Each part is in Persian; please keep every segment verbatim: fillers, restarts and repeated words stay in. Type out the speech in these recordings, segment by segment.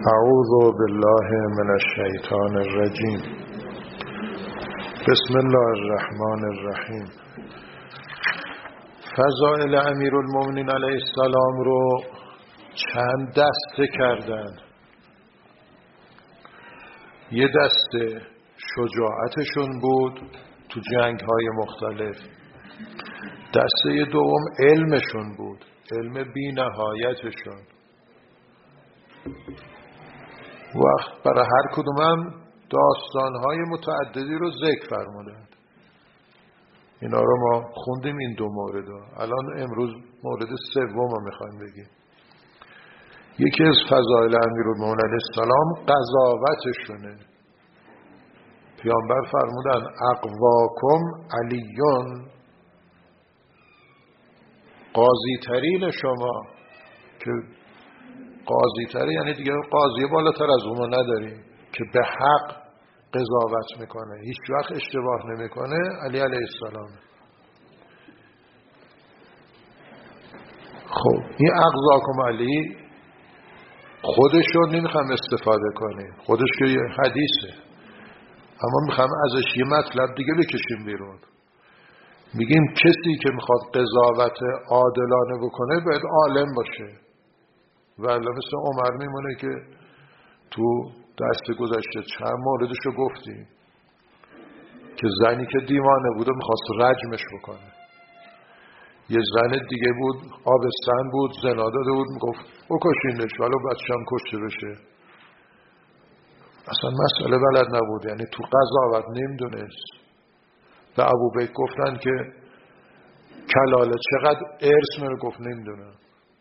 اعوذ بالله من الشیطان الرجیم. بسم الله الرحمن الرحیم. فضائل امیرالمومنین علیه السلام رو چند دسته کردن. یه دسته شجاعتشون بود تو جنگ‌های مختلف. دسته دوم علمشون بود، علم بی نهایتشون. وقت برای هر کدومم داستان‌های متعددی رو ذکر فرمودند. اینا رو ما خوندیم این دو مورد رو. الان امروز مورد سوم رو میخوایم بگیم. یکی از فضائل امیرالمومنین علیه السلام قضاوتشونه. پیامبر فرمودن اقواکم علیون، قاضی ترین شما، که قاضی تره یعنی دیگه قاضی بالاتر از اونو نداریم که به حق قضاوت میکنه، هیچ وقت اشتباه نمیکنه، علی علیه السلام. خب این اقضاکم علی خودش رو نمیخوام استفاده کنیم، خودش که یه حدیثه، اما میخوام ازش یه مطلب دیگه بکشیم بیرون. میگیم کسی که میخواد قضاوت عادلانه بکنه باید عالم باشه. ولی مثل عمر میمونه که تو دست گذشته چند موردش رو گفتیم که زنی که دیوانه بود و میخواست رجمش بکنه. یه زن دیگه بود آبستن بود، زنا داده بود، میگفت بکشینش ولو بچه‌م کشته بشه. اصلا مسئله بلد نبود، یعنی تو قضاوت نمیدونست. و ابوبکر گفتن که کلاله چقدر ارث میره، گفت نمیدونم.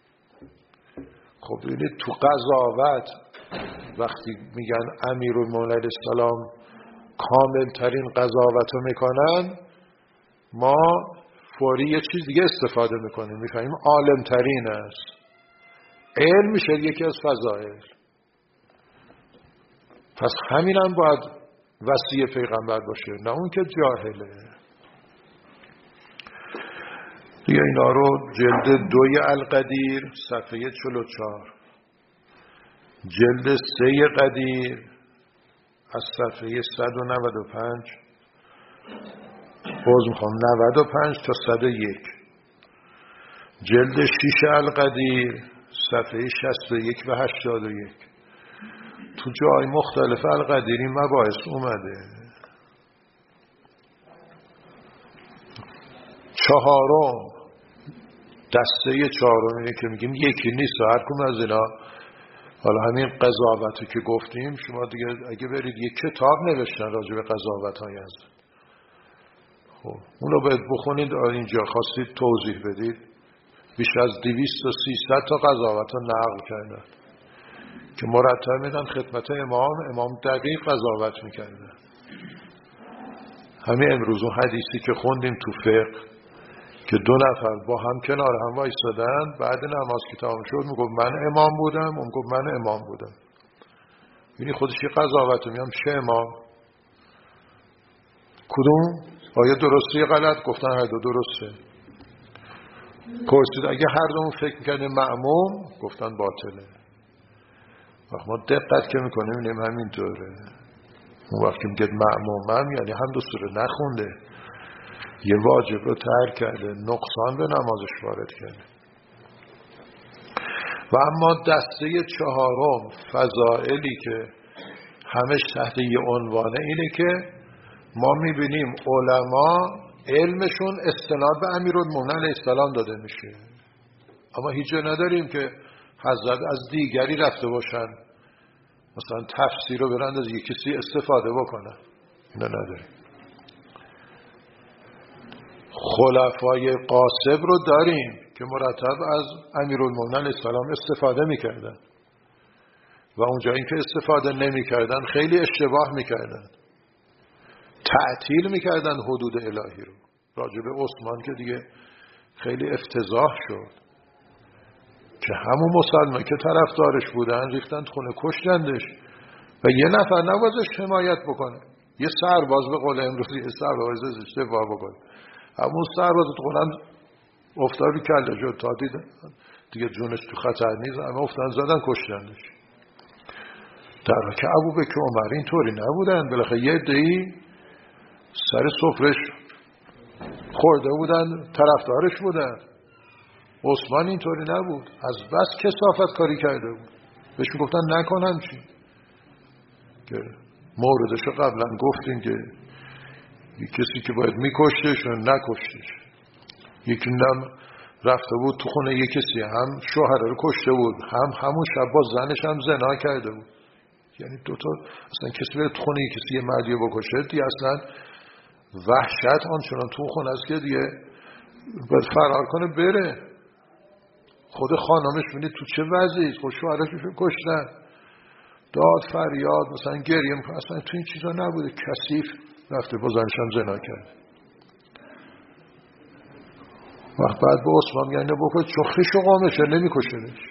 خب ببینید تو قضاوت وقتی میگن امیرالمومنین علیه السلام کامل ترین قضاوت رو میکنن، ما فوری یه چیز دیگه استفاده میکنیم، میفهمیم عالم ترین است. علم میشه یکی از فضائل. پس همین هم باید وصی پیغمبر باشه، نه اون که جاهله. دیگه اینا رو جلد دوی القدیر صفحه چهل و چهار، جلد سه قدیر از صفحه صد و نود و پنج، باز میخوام نود و پنج تا صد و یک، جلد شیش القدیر صفحه شصت و یک و هشتاد و یک. تو جای مختلف القدیری مباحث اومده. چهارم، دسته چهارم اینه که میگیم یکی نیست، هر کدوم از اینا، حالا همین قضاوتی که گفتیم، شما دیگه اگه برید یک کتاب نوشتن راجع به قضاوت‌های از خب اون رو باید بخونید. اینجا خواستید توضیح بدید، بیش از دویست و سیصد تا قضاوت رو نقل کردن که مرتب میدن خدمت امام، امام دقیق قضاوت میکردن. همین امروز اون حدیثی که خوندیم تو فقه که دو نفر با هم کنار هم وایسادن، بعد نماز که تمام شد میگفت من امام بودم، اون گفت من امام بودم. یعنی خودش یه قضاوته، میگم چه امام؟ کدوم؟ آیا درسته یا غلط؟ گفتن هر دو درسته. پرسید اگه هر دومون فکر میکنیم مأموم، گفتن باطله. وقت ما دقت که میکنیم اینیم همینطوره. اون وقت که میگه مأمومم یعنی هم دو سوره نخونده، یه واجب رو ترک کرده، نقصان به نمازش وارد کرده. و اما دسته چهارم، فضائلی که همش تحت یه عنوانه، اینه که ما میبینیم علما علمشون استناد به امیرالمومنین علیه السلام داده میشه، اما هیچ جا نداریم که حضرت از دیگری رفته باشن مثلا تفسیر رو برند از یک کسی استفاده بکنن. اینا نداریم. خلفای قاسب رو داریم که مرتب از امیرالمومنین علیه السلام استفاده میکردن و اونجا این که استفاده نمیکردن خیلی اشتباه میکردن، تعطیل میکردن حدود الهی رو. راجب عثمان که دیگه خیلی افتضاح شد که همون مسلمان که طرفدارش بودن ریختن خونه، کشتندش و یه نفر نوازش حمایت بکنه. یه سرباز به قول امروزی یه سرباز اشتباه بکنه، همون سرباز خونن افتادی کله شد، تا دید دیگه جونش تو خطر نیست، اما افتادن زدن کشتندش. در حالی که ابوبکر و عمر اینطوری نبودن. بالاخره یه عده‌ای سر سفرش خورده بودن، طرفدارش بودن. عثمان اینطوری نبود، از بس کثافت کاری کرده بود. بهش میگفتن نکنم چی. که موردش رو قبلا گفتیم که یک کسی که باید میکشتش و نکشتش. یکی نم رفته بود تو خونه یک کسی، هم شوهر رو کشته بود، هم همون شب با زنش هم زنا کرده بود. یعنی دوتا اصلا کسی بره تو خونه یک کسی یه مردی رو بکشه دیگه اصلا وحشت آنچنان تو خونه است که دیگه باید فرار کنه بره. خود خانمش بینید تو چه وضعی، خود شوهرش رو کشتن، داد فریاد مثلا گریه میکنه. اصلا تو این چیزا نبوده. کثیف رفته با زنش هم زنا کرد. وقت بعد به عثمان میگن نبکن چون خیش و قامشه نمیکشنش.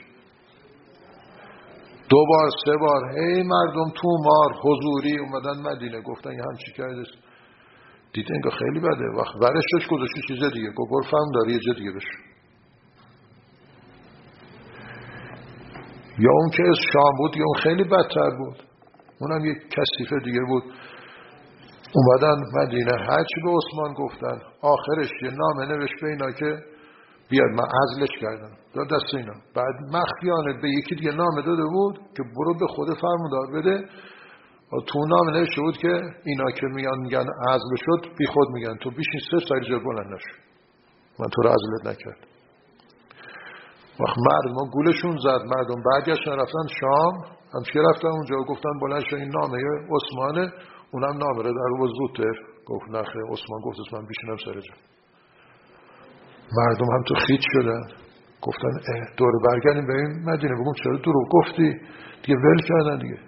دو بار سه بار هی مردم تو مار حضوری اومدن مدینه گفتن یه همچی کرده، دیده انگاه خیلی بده. وقت ورشش گذاشتی چیز دیگه گفت برو فهم داری یه جا دیگه بشه. یا اون که از شام بود یا اون خیلی بدتر بود، اونم یک کثیف دیگه بود. اومدن مدینه هرچی به عثمان گفتن آخرش یه نامه نوشت به اینا که بیاد، من عزلش کردم داد دست اینا. بعد مخفیانه به یکی دیگه نامه داده بود که برو به خود فرماندار بده. و تو نامه نوشته بود که اینا که میان میگن عزل شد بی خود میگن تو بیشین سه سال جا بلند نشو، من تو رو عزلت نکرد. وقت مردم گولشون زد، مردم برگشتن رفتن شام، همچه رفتن اونجا گفتن بلند شو این نامه عثمانه. اونم نامه رو در رو زودتر گفت نخه. عثمان گفت عثمان بیشینم سر جا. مردم هم تو خیت شدن گفتن دور برگردیم به این مدینه بگم چرا دروغ گفتی دیگه، ول کردن دیگه.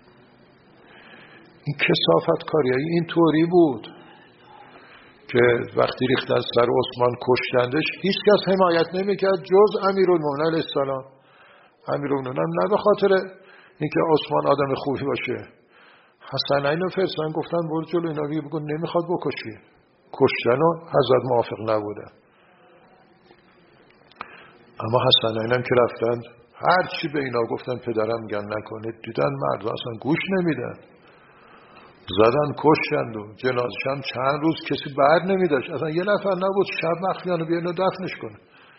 این کثافت کاریایی این طوری بود که وقتی ریختن سر عثمان کشتندش هیچ کس حمایت نمیکرد جز امیرالمومنین علیه السلام. امیرالمومنین نه به خاطر اینکه عثمان آدم خوبی باشه، حسنین و فرسان گفتن برو جلو اینا رو بگو نمیخواد بکشی. کشتن و حضرت موافق نبودن. اما حسنین هم که رفتن هر چی به اینا گفتن پدرم میگن نکنید، دیدن مردم اصلا گوش نمیدن، زدن کشتند و جنازش هم چند روز کسی بر نمیداشت. اصلا یه نفر نبود شب مخفیانه بیان و دفنش کنه.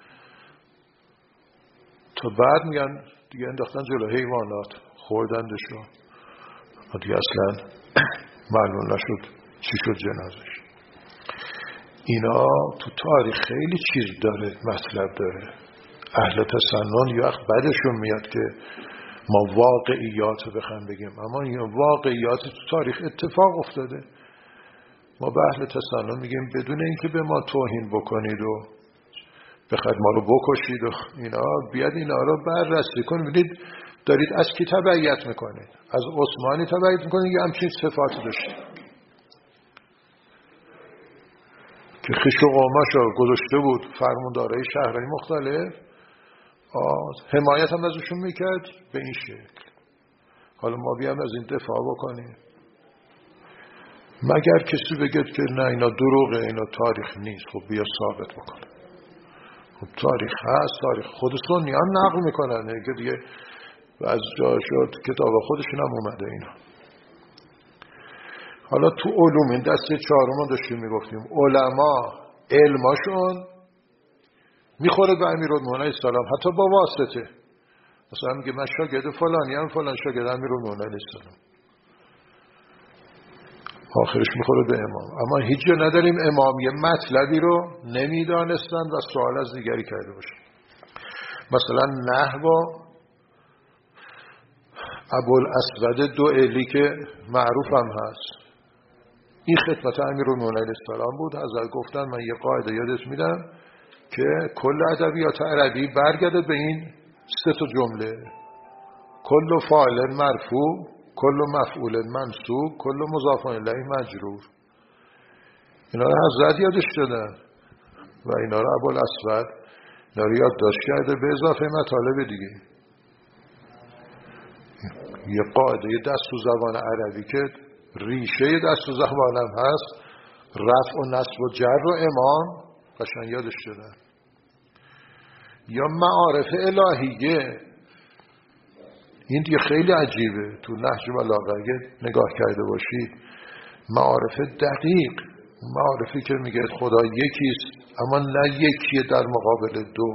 تا بعد میگن دیگه انداختن جلو حیوانات خوردندش و دیگه اصلا معلوم نشد چی شد جنازش. اینا تو تاریخ خیلی چیز داره، مطلب داره. اهل تسنن یا وقت بعدشون میاد که ما واقعیات رو بخوام بگیم، اما این واقعیات تو تاریخ اتفاق افتاده. ما به اهل تسنن میگیم بدون اینکه به ما توهین بکنید و بخواید ما رو بکشید و اینا، بیاد اینا رو بررسی کنید. ببینید دارید از کی تبعیت میکنید؟ از عثمانی تبعیت میکنید یا همچین صفاتی داشتید که خیش و قومش رو گذاشته بود فرماندارای شهرهای مختلف، حمایت هم ازشون میکرد به این شکل. حالا ما بیام از این دفاع بکنیم مگر کسی بگه که نه اینا دروغه، اینا تاریخ نیست. خب بیا ثابت بکنه. خب تاریخ هست، تاریخ خود سنی هم نقل میکنن که دیگه از جا شد کتاب خودشون هم اومده اینا. حالا تو علوم این دسته چهارم داشتیم میگفتیم علما علماشون میخوره به امیرالمومنین علیه السلام حتی با واسطه. مثلا میگه من شاگرد فلانی هم فلان شاگرد امیرالمومنین علیه السلام، آخرش میخوره به امام. اما هیچ جا نداریم امام یه مطلبی رو نمیدانستن و سوال از دیگری کرده باشه. مثلا نحو ابوالاسود دوئلی که معروف هم هست، این خدمت امیرالمومنین علیه السلام بود. حضرت گفتن من یه قاعده یادت میدم که کل ادبیات عربی برگرده به این سه تا جمله: کل فاعل مرفوع، کل مفعول منصوب، کل مضاف الیه مجرور. اینا رو حضرت یادش دادن و اینا رو ابوالاسود اینا رو یادداشت کرده به اضافه مطالب دیگه. یه قاعده دست و زبان عربی که ریشه دست و زبانم هست، رفع و نصب و جر و امام، قشنگ یادش دادن. یا معارف الهیه، این دیگه خیلی عجیبه. تو نهج بلاغه اگه نگاه کرده باشید، معارف دقیق، معارفی که میگه خدا یکیست اما نه یکیه در مقابل دو،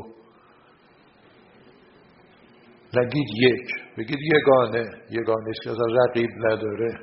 نگید یک، بگید یگانه، یگانه است که اصلا رقیب نداره.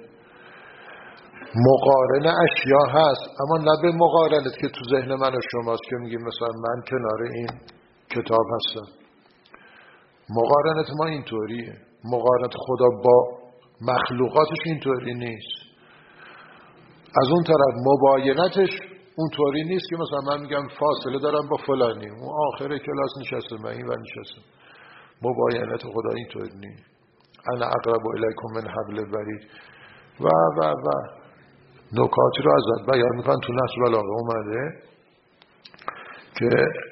مقارن اشیا هست اما نه به مقارنت که تو ذهن من و شماست که میگیم مثلا من کنار این کتاب هستم. مقارنت ما اینطوریه، مقارنت خدا با مخلوقاتش اینطوری نیست. از اون طرف مباینتش اونطوری نیست که مثلا من میگم فاصله دارم با فلانی، اون آخر کلاس نشسته من این ور نشستم. مباینت خدا اینطوری نیست. انا اقرب الیکم من حبل الورید و و و نکاتی رو ازت بیان میکنن. تو نهج بلاغه اومده که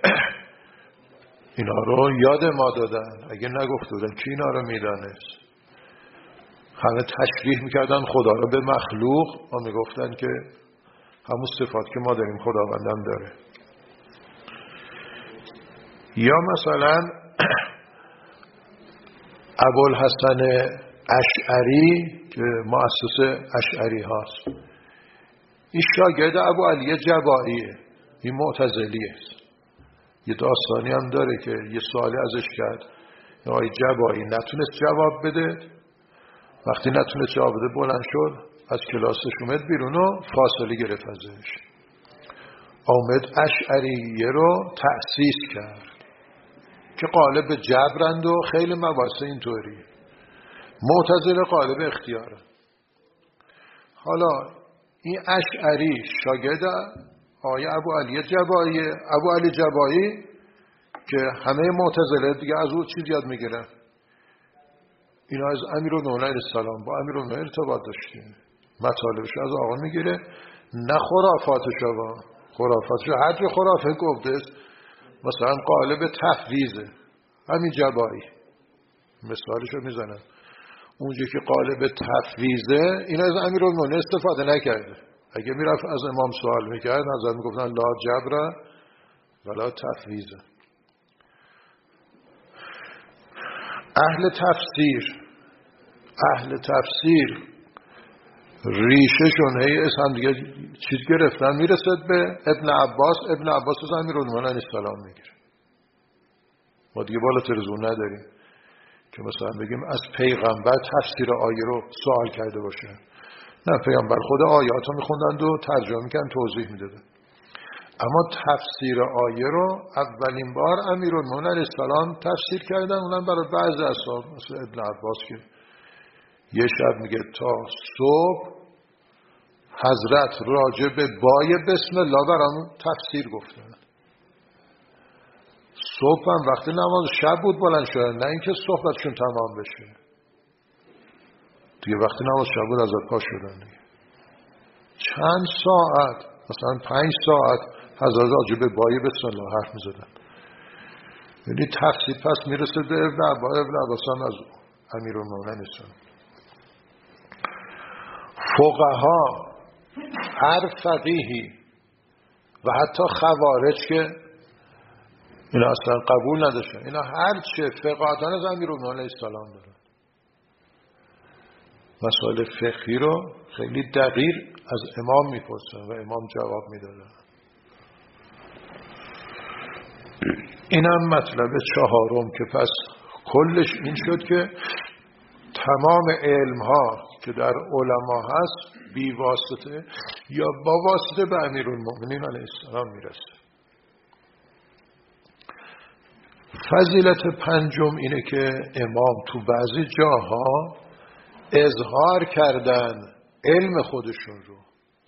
اینا رو یاد ما دادن، اگه نگفته بودن کی اینا رو میدانست؟ همه تشریح میکردن خدا رو به مخلوق و میگفتن که همون صفات که ما داریم خداوندم داره. یا مثلا ابوالحسن اشعری که مؤسس اشعری هاست، این شاگرد ابو علی جبائیه، این معتزلیه. یه داستانی هم داره که یه سوالی ازش کرد، آقای جبایی نتونست جواب بده. وقتی نتونست جواب بده بلند شد از کلاسش اومد بیرون و فاصله گرفت ازش. اومد اشعریه رو تأسیس کرد که قالب جبرند و خیلی مباحث اینطوری. معتزله قالب اختیاره. حالا این اشعری شاگرد آقای ابو علی جبایی، ابو علی جبایی که همه معتزله دیگه از او چیز یاد میگیرن. اینا از امیرالمومنین علیه السلام با امیرالمومنین ارتباط داشته، مطالبش از آقا میگیره، نه خرافاتش. آقا خرافاتش هر جا خرافه گفته است، مثلا قالب تفویضه، همین جبایی مثالشو میزنن. اونجا که قالب تفویضه اینا از امیرالمومنین استفاده نکرده. اگه میرفت از امام سوال میکرد نظر میگفتن لا جبر ولا تفویض. اهل تفسیر اهل تفسیر ریشهشون هی از هم دیگه چیز گرفتن، میرسد به ابن عباس. ابن عباس از امیرالمومنین علیه السلام میگیره. ما دیگه بالاتر از اون نداریم که مثلا بگیم از پیغمبر تفسیر آیه رو سوال کرده باشه. نه، پیامبر خود آیات رو میخوندند و ترجمه میکردن، توضیح میدادن. اما تفسیر آیه رو اولین بار امیرالمومنین علیه السلام تفسیر کردن، اونم برای بعضی اصحاب مثل ابن عباس که یه شب میگه تا صبح حضرت راجع به بای بسم الله برامون تفسیر گفتن. صبح هم وقتی نماز شب بود بلند شدن، نه اینکه صحبتشون تمام بشه دیگه. وقتی نماز شب بود از پا شدن دیگه. چند ساعت، مثلا پنج ساعت حضرت راجع به بای بسم الله حرف میزدن. یعنی تفسیر پس میرسه به ابن عباس. ابن عباس هم از امیرالمومنین نیستن. فقها، هر فقیهی و حتی خوارج که اینا اصلا قبول نداشتن، اینا هر چه فقهاتان از امیرالمومنین علیه السلام دارن. مسائل فقهی رو خیلی دقیق از امام میپرسن و امام جواب میدادن. اینم مطلب چهارم که پس کلش این شد که تمام علم ها که در علما هست بی واسطه یا با واسطه به امیرالمومنین علیه السلام میرسه. فضیلت پنجم اینه که امام تو بعضی جاها اظهار کردن علم خودشون رو.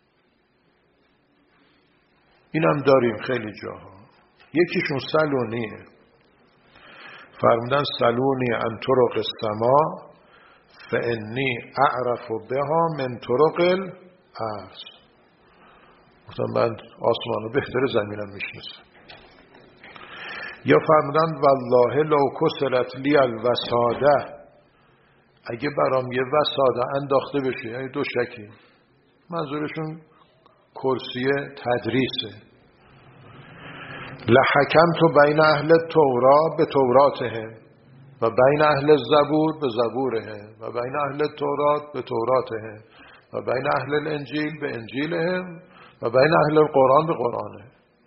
اینم داریم خیلی جاها. یکیشون سلونیه، فرمودن سلونی عن طرق السما فانی اعرف بها من طرق الارض. گفتم من آسمان رو بهتر زمینم میشناسم. یا فرمودن والله لو کسرت لی الوساده، اگه برام یه وساده انداخته بشه، یعنی دو شکی، منظورشون کرسی تدریسه، لحکمت بین اهل تورات به توراتهم، و بین اهل زبور به زبورهم و بین اهل تورات به توراتهم و بین اهل الانجیل به انجیلهم و بین اهل القرآن به قرآنهم.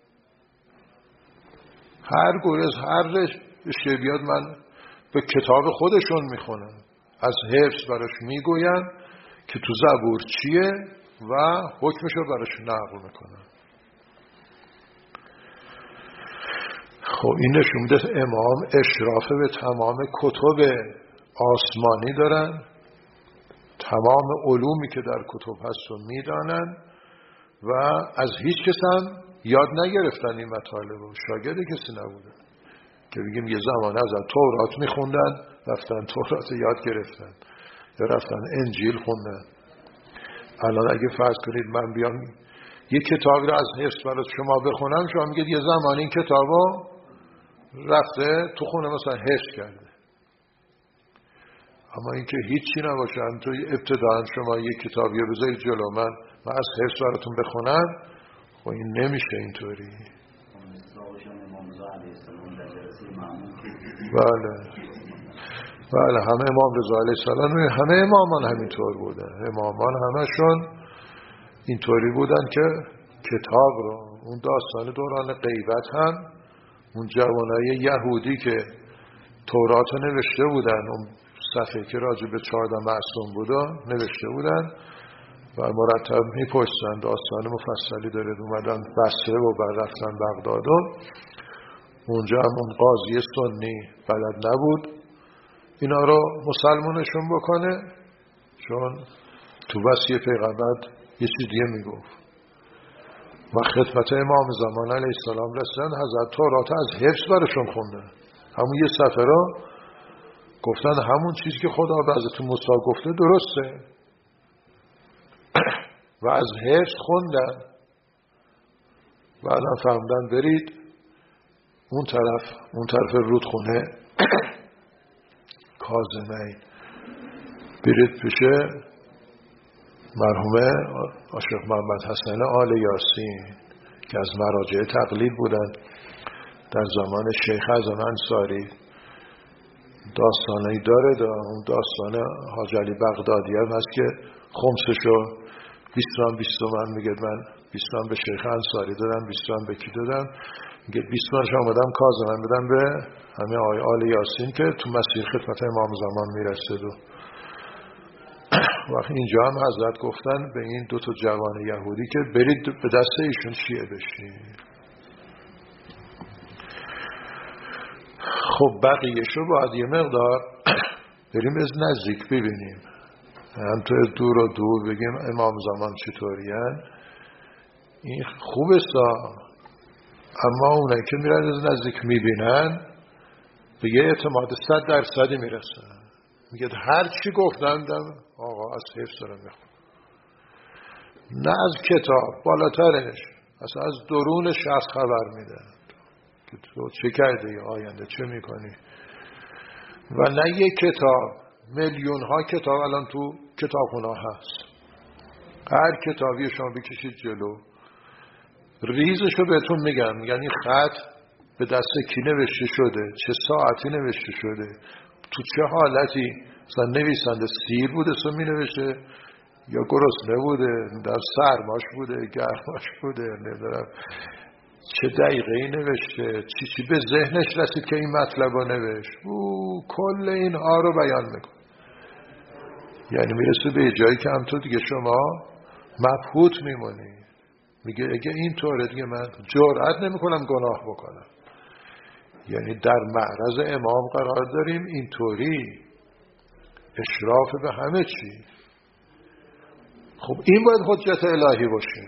هر گروه هر رشته بیاد من به کتاب خودشون میخونم، از حفظ براش میگویم که تو زبور چیه و حکمشو براش نقل میکنم. خب این نشون میده امام اشراف به تمام کتب آسمانی دارن، تمام علومی که در کتب هست رو میدانن و از هیچ کس هم یاد نگرفتن این مطالب و شاگرد کسی نبودن که بگیم یه زمان از تورات میخوندن رفتن تورات یاد گرفتن یا رفتن انجیل خوندن. الان اگه فرض کنید من بیام یه کتابی رو از حفظ برای شما بخونم، شما میگید یه زمان این کتابو رفته تو خونه مثلا حفظ کرده. اما اینکه هیچی نباشه تو ابتداً شما یه کتابی رو بذارید جلو من و از حفظ براتون بخونم، خب این نمیشه اینطوری. بله بله همه امام رضا علیه السلام، همه امامان همینطور بودن. امامان همشون اینطوری بودن که کتاب رو، اون داستان دوران غیبت هم اون جوانای یهودی که تورات نوشته بودن، اون صفحه که راجع به چهارده معصوم بودن نوشته بودن و مرتب میپرسن، داستان مفصلی داره. اومدن بصره و بعد رفتن بغداد و اونجا هم اون قاضی سنی بلد نبود اینا رو مسلمانشون بکنه، چون تو وصیه پیغمبر یه چیز دیگه میگفت. و خدمت امام زمان علیه السلام رسیدن، حضرت تورات از حفظ برشون خوندن، همون یه صفحه رو گفتن همون چیزی که خدا به حضرت موسی گفته درسته و از حفظ خوندن. بعدم فهمدن برید اون طرف اون طرف رودخونه کاظمین، برید پیش مرحوم عاشق محمد حسن آل یاسین که از مراجع تقلید بودن در زمان شیخ حسن انصاری. داستانی داره، دا اون داستان حاج علی بغدادی هم هست که خمسشو بیست تومن بیست تومن میگه من بیست تومن به شیخ انصاری دادم، بیست تومن به کی دادم؟ میگه بیست تومنش آمدم کاظمین بدم به همه آقای آل یاسین که تو مسیر خدمت امام زمان میرسید. و وقتی اینجا هم حضرت گفتن به این دو تا جوان یهودی که برید به دست ایشون شیعه بشید. خب بقیه‌شو باید یه مقدار بریم از نزدیک ببینیم، هم تو از دور و دور بگیم امام زمان چطورین. این خوبه سا، اما اونایی که میرن از نزدیک میبینن به یه اعتماد صد درصدی میرسن. میگه هر چی گفتن دم آقا از حفظ دارم میخونم، نه از کتاب بالاترش، اصلا از درون شخص خبر میدن که تو چه کرده ای آینده چه میکنی. و نه یک کتاب، میلیون ها کتاب الان تو کتابخونه هست. هر کتابی شما بکشید جلو ریزشو بهتون میگن، میگن این خط به دست کی نوشته شده، چه ساعتی نوشته شده، تو چه حالتی، مثلا نویسنده سیر بوده سو می نوشته یا گرسنه بوده، در سرماش بوده گرماش بوده، نمیدونم چه دقیقه‌ای نوشته، چی چی به ذهنش رسید که این مطلب رو نوشت. او کل اینها رو بیان میکنه. یعنی میرسه به جایی که هم تو دیگه شما مبهوت میمونی، میگه اگه این طوره دیگه من جرئت نمیکنم گناه بکنم. یعنی در معرض امام قرار داریم، اینطوری اشراف به همه چی. خب این باید حجت الهی باشه.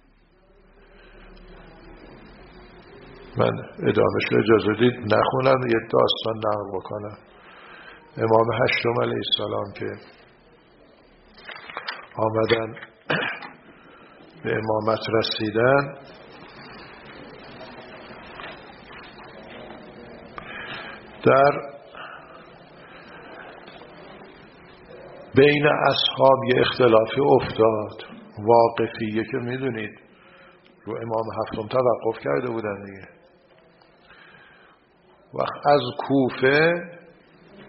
من ادامهش اجازه دید نخونم، یه داستان نقل بکنم. امام هشتم علیه السلام که آمدن به امامت رسیدن، در بین اصحاب یه اختلافی افتاد. واقفیه که میدونید رو امام هفتم توقف کرده بودن دیگه. وقت از کوفه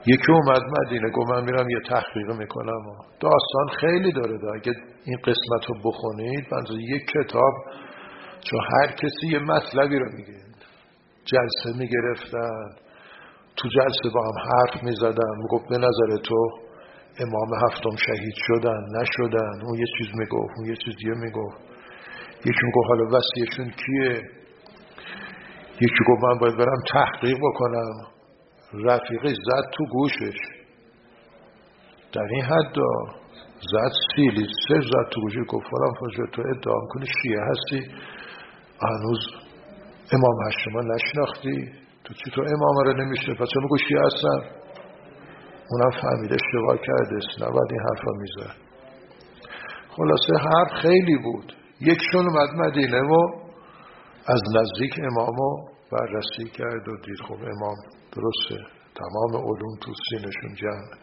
یکی اومد مدینه گفت من میرم یه تحقیق میکنم. داستان خیلی داره ده. اگه این قسمت رو بخونید بنظر یک کتاب، چون هر کسی یه مطلبی رو میگه. جلسه میگرفتن، تو جلسه با هم حرف میزدن، میگفت به نظر تو امام هفتم شهید شدن نشدن؟ اون یه چیز میگفت، اون یه چیز دیگه میگفت. یکی میگفت حالا وصیشون کیه؟ یکی گفت من باید برم تحقیق بکنم. رفیقش زد تو گوشش، در این حد زد سیلی سه زد تو گوشش، گفت فلان فاجر تو ادعا کنی شیعه هستی، هنوز امام هشتم نشناختی؟ تو چی تو امام رو نمیشه پس چه میگو شیعه هستن؟ اونم فهمید اشتباه کرده، نباید این حرفا میزد. خلاصه حرف خیلی بود. یکشون اومد مدینه و از نزدیک امامو بررسی کرد و دید خب امام درسته، تمام علوم تو سینشون جمعه.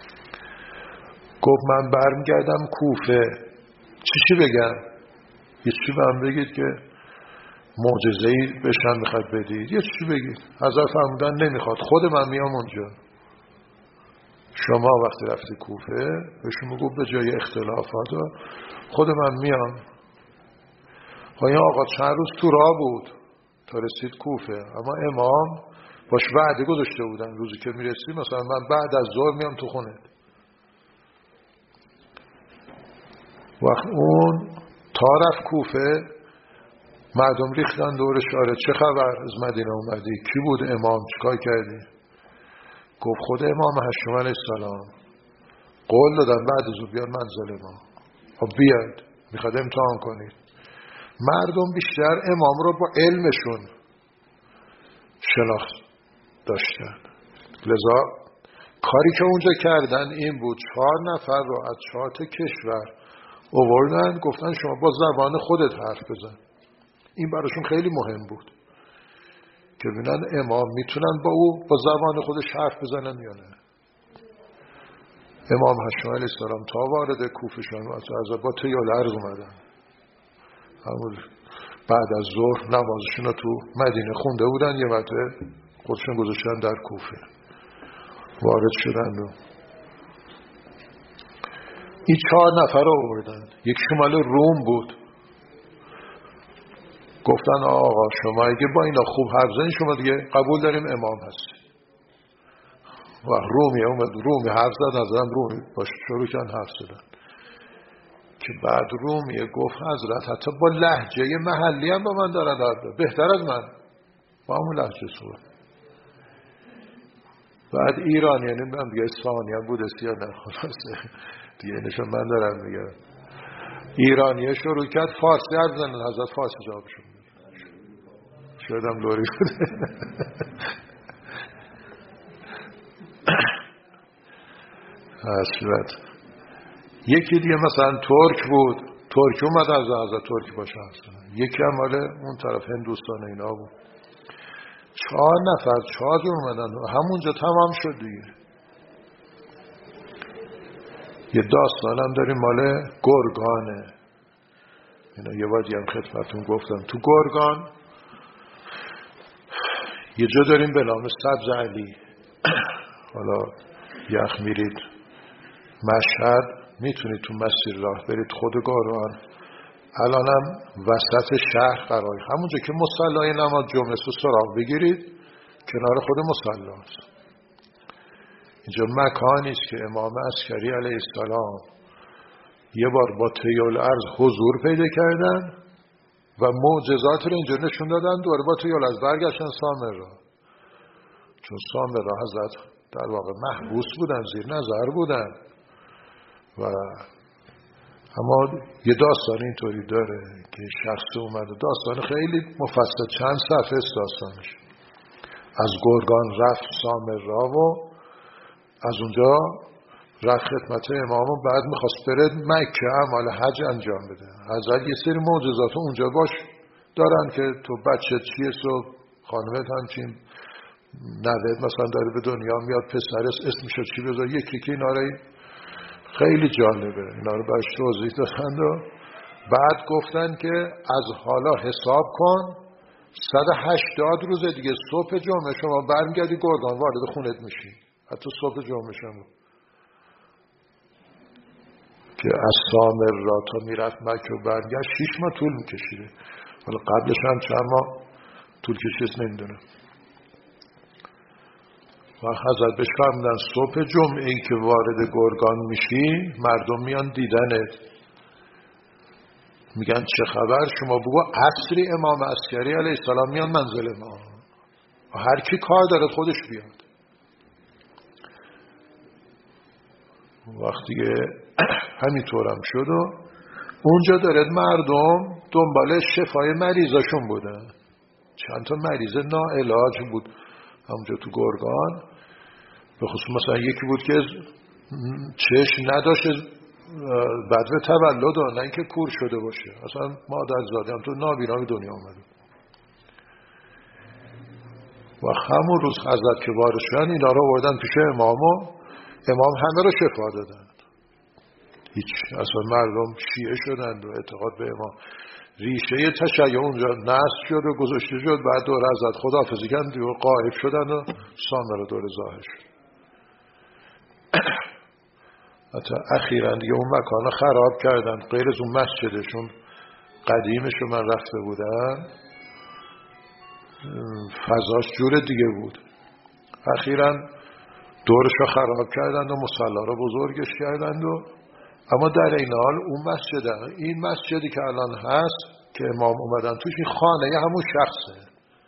گفت من برمیگردم کوفه، چی چی بگم؟ یه چی بهم بگید که معجزه‌ای بشن میخواد بدید، یه چی بگید. حضرت فرمودن نمیخواد، خود من میام اونجا. شما وقتی رفتی کوفه بهشون میگو به جای اختلافات خود من میام. خب این آقا چند روز تو راه بود تا رسید کوفه، اما امام باش وعده گذاشته بودن روزی که میرسی مثلا من بعد از ظهر میام تو خونه. وقت اون تا رفت کوفه مردم ریختن دورش، آره چه خبر از مدینه اومدی؟ کی بود امام؟ چیکار کردی؟ گفت خود امام هشتم علیه السلام قول دادن بعد از اون بیاد منزل ما. خب بیاد، میخواد امتحان کنید. مردم بیشتر امام رو با علمشون شناخت داشتن، لذا کاری که اونجا کردن این بود چهار نفر رو از چهار تا کشور آوردن، گفتن شما با زبان خودت حرف بزن. این براشون خیلی مهم بود که ببینن امام میتونن با او با زبان خودش حرف بزنن یا نه. امام هشتم علیه السلام تا وارد کوفه شدن از با طیال عرض اومدن، همون بعد از ظهر نمازشون رو تو مدینه خونده بودن، یه وقت خودشون گذاشتن در کوفه وارد شدن و این چهار نفر رو آوردن. یک شمال روم بود. گفتن آقا شما اگه با اینا خوب حرف زنید شما دیگه قبول داریم امام هست. و رومی اومد، رومی حرف زد، نظرم رومی باش شروع کردن حرف زدن که بعد رومیه گفت حضرت حتی با لهجه محلی هم با من دارن حرف بهتر از من با همون لهجه صحبت. بعد ایرانی یعنی من دیگه اصفهانی هم بود یا نه خلاصه دیگه نشون من دارم میگم ایرانیه شروع کرد فارسی حرف زدن، حضرت فارسی جوابشون میگه شدم لوری بود. حضرت یکی دیگه مثلا ترک بود، ترک اومد از حضرت ترکی باشه هستن. یکی هم مال اون طرف هندوستان اینا بود. چهار نفر چهار جور اومدن همونجا تمام شد دیگه. یه داستان هم داریم مال گرگانه، اینا یه بادی هم خدمتون گفتم. تو گرگان یه جا داریم به نام سبز علی. حالا یخ میرید مشهد میتونید تو مسیر راه برید خود گرگان، الانم وسط شهر قرار، همونجا که مصلی نماز جمعه رو سراغ بگیرید کنار خود مصلی است. اینجا مکانی است که امام عسکری علیه السلام یه بار با طیال ارض حضور پیدا کردن و معجزات رو اینجا نشون دادن، دوباره با طیال ارض برگشتن سامر را، چون سامر را حضرت در واقع محبوس بودن، زیر نظر بودن. و اما یه داستان اینطوری داره که شخص اومده، داستان خیلی مفصل چند صفحه است داستانش، از گرگان رفت سامر را و از اونجا رفت خدمت امام و بعد میخواست بره مکه اعمال حج انجام بده. حضرت یه سری معجزات اونجا باش دارن که تو بچه چیه و خانمت همچین نوید مثلا داره به دنیا میاد، پسرش اسمشو چی بذار، یکی که اینا رو خیلی جالبه، اینا رو باش توضیح دادن و بعد گفتن که از حالا حساب کن صد و هشتاد روز دیگه صبح جمعه شما برمیگردی گرگان وارد خونت میشی. حتی صبح جمعه شما که از سامر را تا میرفت مکه و برگشت شیش ماه طول میکشیده. حالا قبلش هم چند ماه طول کشید نمیدونم. و حضرت بهش فرمودن صبح جمعه ای که وارد گرگان میشی مردم میان دیدنت، میگن چه خبر، شما بگو عصری امام عسکری علیه السلام میان منزل ما، هر کی کار داره خودش بیاد. وقتی که همینطورم شد و اونجا دارد مردم دنبال شفای مریضاشون بودن. چند تا مریض ناعلاج بود همونجا تو گرگان، به خصوص مثلا یکی بود که چشم نداشت بعد به تولد، نه اینکه کور شده باشه، اصلا مادر زاده هم تو نابینا به دنیا اومده. و همون روز حضرت که وارد شدن اینا رو آوردن پیش امام و امام همه رو شفا دادن. هیچ اصلا مردم شیعه شدن و اعتقاد به امام. ریشه تشیع اونجا نصب شد و گذاشته شد، بعد دور حضرت خداحافظی کردن و غایب شدن و سامر دور ظاهر شد. حتی اخیراً دیگه اون مکان خراب کردن، غیر از اون مسجدشون قدیمشو من رفته بودن فضاش جور دیگه بود. اخیراً دورشو خراب کردند و مصلی رو بزرگش کردند و اما در این حال اون مسجد، این مسجدی که الان هست که امام اومدن توش، این خانه همون شخصه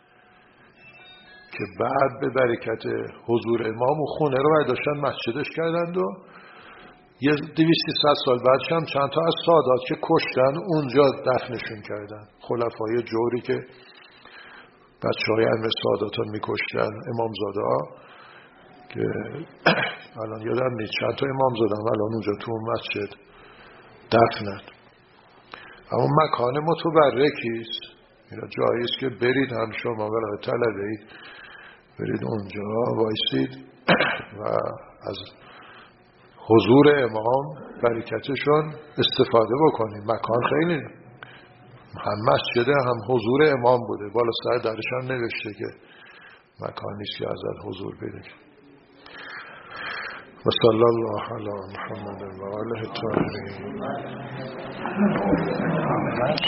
که بعد به برکت حضور امام و خونه رو برداشتن مسجدش کردند و یه دویست ست سال بعدش هم چند تا از سادات که کشتن اونجا دفنشون کردن. خلفای جوری که بچه های امر سادات ها میکشتن، امامزاده ها که الان یادم نیست چند تا امامزاده هم الان اونجا تو اون مسجد دفنن. اما مکان متبرکیست، جاییست که برید هم شما برای طلبه اید برید اونجا وایسید و از حضور امام برکتشون استفاده بکنید. مکان خیلی هم مسجده هم حضور امام بوده، بالا سر درش هم نوشته که مکان نیست که ازت حضور بده. و صلی الله علی محمد و آله الطاهرین.